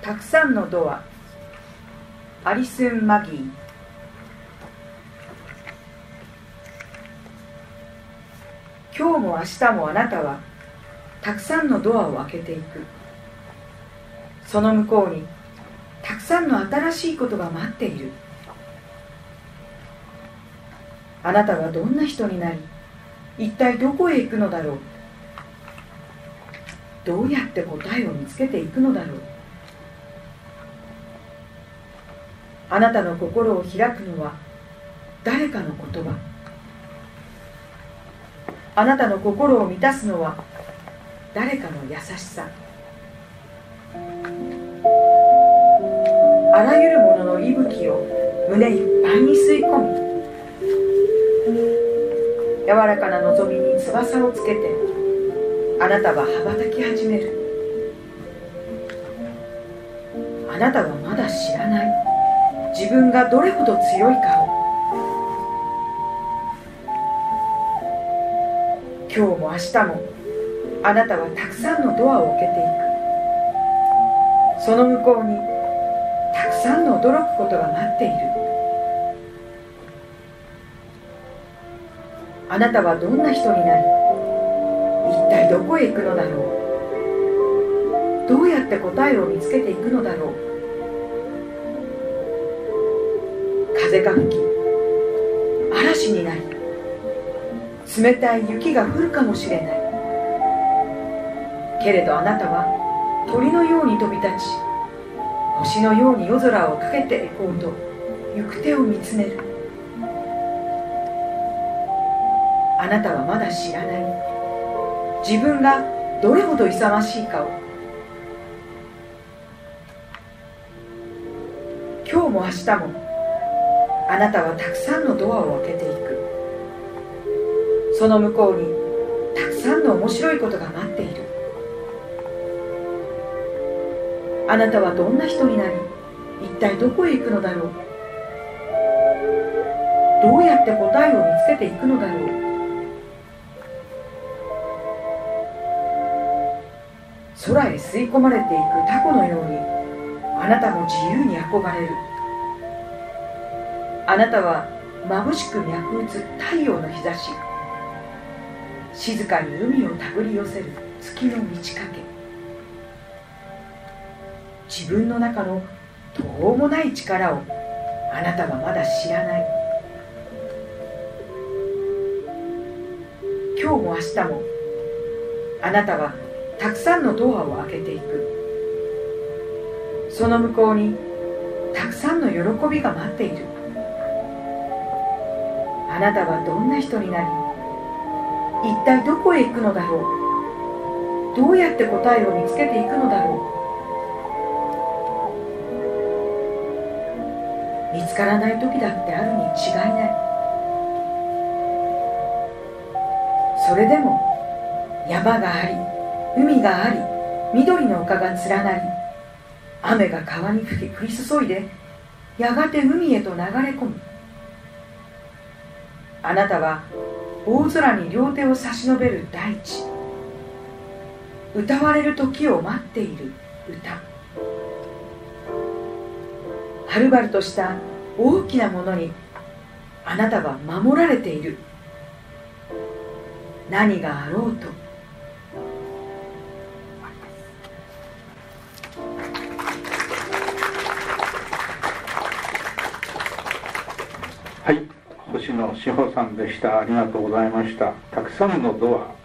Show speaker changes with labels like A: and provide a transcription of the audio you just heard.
A: たくさんのドア、アリスン・マギー。今日も明日もあなたはたくさんのドアを開けていく。その向こうにたくさんの新しいことが待っている。あなたはどんな人になり、一体どこへ行くのだろう。どうやって答えを見つけていくのだろう。あなたの心を開くのは誰かの言葉。あなたの心を満たすのは誰かの優しさ。あらゆるものの息吹を胸いっぱいに吸い込み、柔らかな望みに翼をつけてあなたは羽ばたき始める。あなたはまだ知らない自分がどれほど強いかを。今日も明日もあなたはたくさんのドアを開けていく。その向こうにたくさんの驚くことが待っている。あなたはどんな人になり、一体どこへ行くのだろう。どうやって答えを見つけていくのだろう。風が吹き、嵐になり、冷たい雪が降るかもしれない。けれどあなたは鳥のように飛び立ち、星のように夜空をかけていこうと行く手を見つめる。あなたはまだ知らない自分がどれほど勇ましいかを。今日も明日もあなたはたくさんのドアを開けていく。その向こうにたくさんの面白いことが待っている。あなたはどんな人になり、一体どこへ行くのだろう。どうやって答えを見つけていくのだろう。空へ吸い込まれていくタコのようにあなたも自由に運ばれる。あなたは眩しく脈打つ太陽の日差し、静かに海を手繰り寄せる月の満ち欠け。自分の中の途方もない力をあなたはまだ知らない。今日も明日もあなたはたくさんのドアを開けていく。その向こうにたくさんの喜びが待っている。あなたはどんな人になり、一体どこへ行くのだろう。どうやって答えを見つけていくのだろう。見つからない時だってあるに違いない。それでも山があり、海があり、緑の丘が連なり、雨が川に降り注いでやがて海へと流れ込む。あなたは大空に両手を差し伸べる大地、歌われる時を待っている歌。はるばるとした大きなものにあなたは守られている。何があろうと。
B: はい、星野志保さんでした。ありがとうございました。たくさんのドア